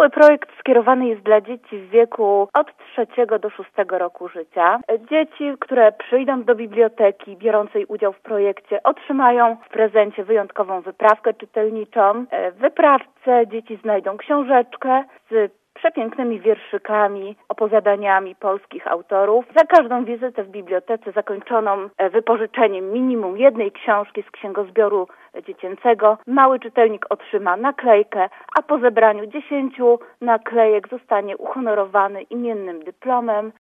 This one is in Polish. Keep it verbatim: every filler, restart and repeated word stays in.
Cały projekt skierowany jest dla dzieci w wieku od trzeciego do szóstego roku życia. Dzieci, które przyjdą do biblioteki biorącej udział w projekcie, otrzymają w prezencie wyjątkową wyprawkę czytelniczą. W wyprawce dzieci znajdą książeczkę z przepięknymi wierszykami, opowiadaniami polskich autorów. Za każdą wizytę w bibliotece zakończoną wypożyczeniem minimum jednej książki z księgozbioru dziecięcego mały czytelnik otrzyma naklejkę, a po zebraniu dziesięciu naklejek zostanie uhonorowany imiennym dyplomem.